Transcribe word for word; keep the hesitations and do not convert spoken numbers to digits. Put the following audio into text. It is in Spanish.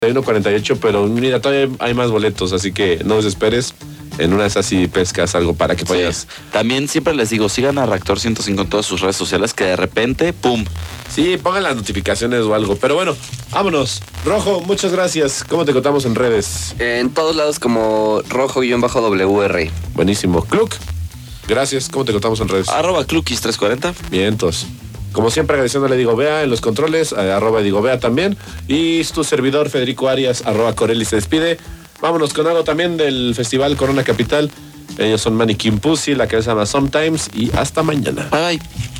uno cuarenta y ocho, pero mira, todavía hay más boletos, así que no desesperes. En una de esas sí pescas algo para que puedas. Sí. También siempre les digo, sigan a Reactor ciento cinco en todas sus redes sociales, que de repente, ¡pum! Sí, pongan las notificaciones o algo. Pero bueno, vámonos. Rojo, muchas gracias. ¿Cómo te contamos en redes? En todos lados como rojo-W R. Buenísimo. Cluck, gracias. ¿Cómo te contamos en redes? Arroba Clukis trescientos cuarenta. Vientos. Como siempre, agradeciéndole a Digo Bea en los controles, eh, arroba Digo Bea también. Y tu servidor, Federico Arias, arroba Corelli se despide. Vámonos con algo también del Festival Corona Capital. Ellos son Mannequin Pussy, la que se llama Sometimes. Y hasta mañana. Bye, bye.